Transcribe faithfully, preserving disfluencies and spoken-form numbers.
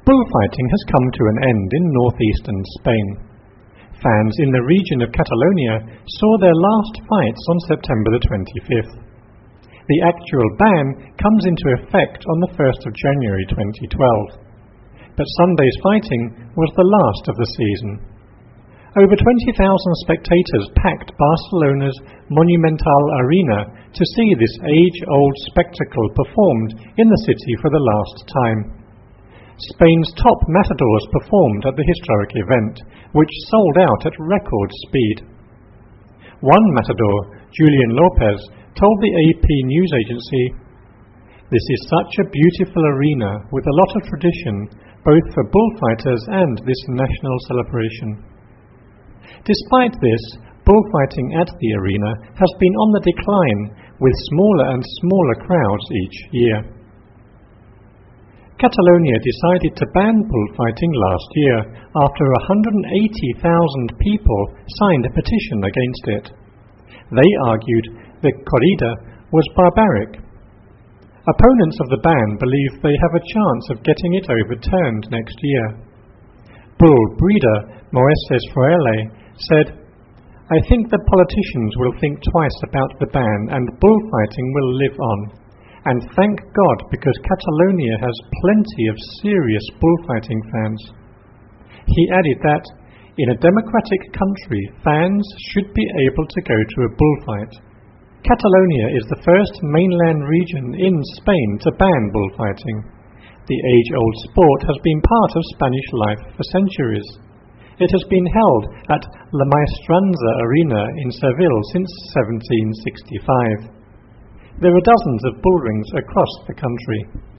Bullfighting has come to an end in northeastern Spain. Fans in the region of Catalonia saw their last fights on September the twenty-fifth. The actual ban comes into effect on the first of January twenty twelve, but Sunday's fighting was the last of the season. Over twenty thousand spectators packed Barcelona's Monumental Arena to see this age-old spectacle performed in the city for the last time. Spain's top matadors performed at the historic event, which sold out at record speed. One matador, Julian Lopez, told the A P news agency, "This is such a beautiful arena with a lot of tradition, both for bullfighters and this national celebration." Despite this, bullfighting at the arena has been on the decline, with smaller and smaller crowds each year. Catalonia decided to ban bullfighting last year after one hundred eighty thousand people signed a petition against it. They argued the corrida was barbaric. Opponents of the ban believe they have a chance of getting it overturned next year. Bull breeder Moises Froile said, "I think the politicians will think twice about the ban and bullfighting will live on. And thank God, because Catalonia has plenty of serious bullfighting fans." He added that, in a democratic country, fans should be able to go to a bullfight. Catalonia is the first mainland region in Spain to ban bullfighting. The age-old sport has been part of Spanish life for centuries. It has been held at La Maestranza Arena in Seville since seventeen sixty-five. There are dozens of bullrings across the country.